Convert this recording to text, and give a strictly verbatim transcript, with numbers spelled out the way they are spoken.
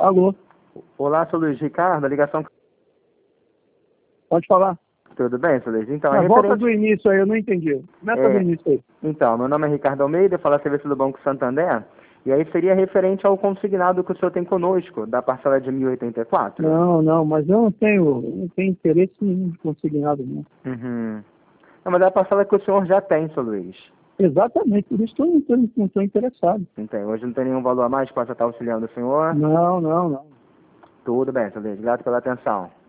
Alô, Olá, sou Luiz Ricardo, a ligação... pode falar. Tudo bem, seu Luiz? Então, é Mas volta referente... do início aí, eu não entendi. Começa É, do início aí. Então, meu nome é Ricardo Almeida, falo a serviço do Banco Santander, e aí seria referente ao consignado que o senhor tem conosco, da parcela de mil e oitenta e quatro. Não, não, mas eu não tenho, eu não tenho interesse nenhum de consignado, não. Uhum. Não, mas é a parcela que o senhor já tem, seu Luiz. Exatamente, por isso que eu não estou não estou interessado. Então, hoje não tem nenhum valor a mais que possa estar auxiliando o senhor? Não, não, não. Tudo bem, seu Luiz. Grato pela atenção.